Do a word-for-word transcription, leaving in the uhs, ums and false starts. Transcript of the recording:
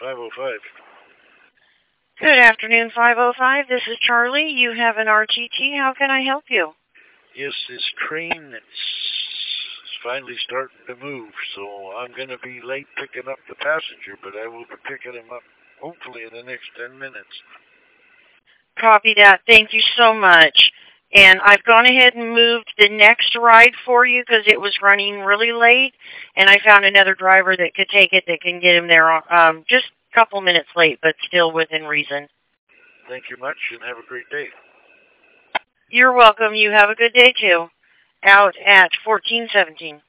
five oh five. Good afternoon, five oh five. This is Charlie. You have an R T T. How can I help you? Yes, this train is finally starting to move, so I'm going to be late picking up the passenger, but I will be picking him up hopefully in the next ten minutes. Copy that. Thank you so much. And I've gone ahead and moved the next ride for you because it was running really late, and I found another driver that could take it that can get him there um, just a couple minutes late, but still within reason. Thank you much, and have a great day. You're welcome. You have a good day, too. Out at fourteen seventeen.